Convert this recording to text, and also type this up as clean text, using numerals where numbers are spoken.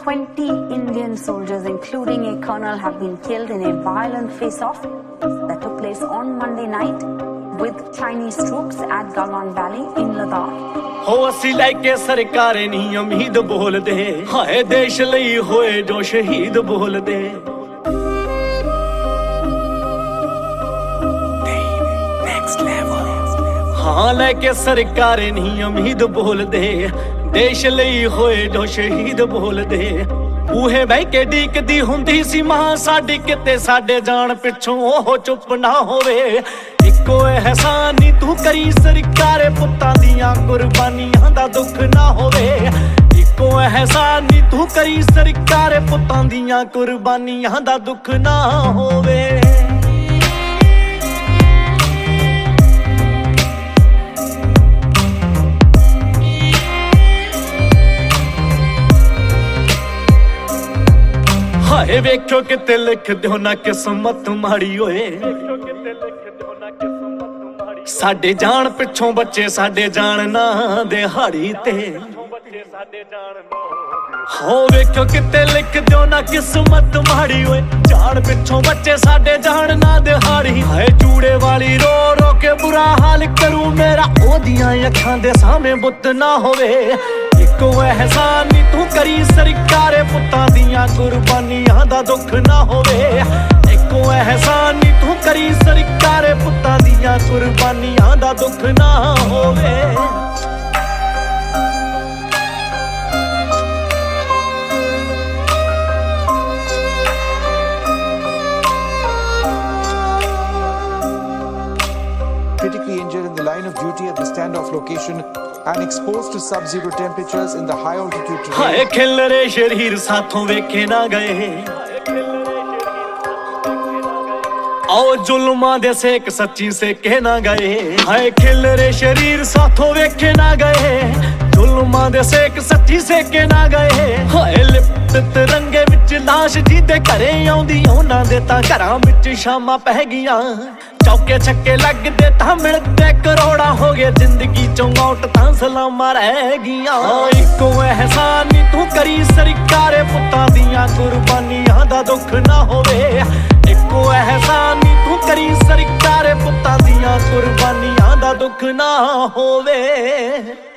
20 Indian soldiers, including a colonel, have been killed in a violent face-off that took place on Monday night with Chinese troops at Galwan Valley in Ladakh. हो असी लैके सरकारें नहीं उम्मीद बोल दे, हाय देश लई होए जो शहीद बोल दे। हाँ लैके सरकारें नहीं उम्मीद बोल दे, देश लई होए जो शहीद बोल दे। बूहे बह के डीकदी हुंदी सी मां साडी, किते साडे जान पिछों ओह चुप ना होवे। इक्को एहसान नी तू करी सरकारे, पुत्तां दियां कुर्बानियां दा दुख ना होवे। इक्को एहसान नी तू करी सरकारे, पुत्तां दियां कुर्बानियां दा दुख ना होवे। हाय वेखो किते लिख दियो ना किस्मत माड़ी होए, साडे जान पिछों बच्चे साडे जान ना दिहाड़ी ते। हो वेखो किते लिख दियो ना किस्मत माड़ी होए, जान पिछों बच्चे साडे जान ना दिहाड़ी। हाय चूड़े वाली रो रो के बुरा हाल करूं मेरा, ओदियां अखां दे सामने बुत ना होवे। इक्को एहसान नी तू करी सरकारे, पुत्तां दियां कुर्बानियां दा दुख ना होवे। इक्को एहसान नी तू करी सरकारे, पुत्तां दियां कुर्बानियां दा दुख ना होवे। Critically injured in the line of duty at the standoff location and exposed to sub-zero temperatures in the high altitude terrain. हाय खिलरे शरीर साथों वेखे ना गए, आओ जुल्मां दे सेक सच्ची से कह ना गए। हाय खिलरे शरीर साथों वेखे ना गए, जुल्मां दे सेक सच्ची से कह ना गए। हाय लिपट तिरंगे विच लाश जिदे घरे आउंदी, उन्हां दे तां घरां विच शामां पै गईयां। चौके छक्के लगदे तां मिलदे करोड़ा हो गए, जिंदगी चों मौत तां सलामां रह गईयां। इक्को एहसान नी तू करी सरकारे, पुत्तां दियां कुर्बानियां दा दुख ना होवे। इक्को एहसान नी तू करी सरकारे, पुत्तां दियां कुर्बानियां दा दुख ना होवे।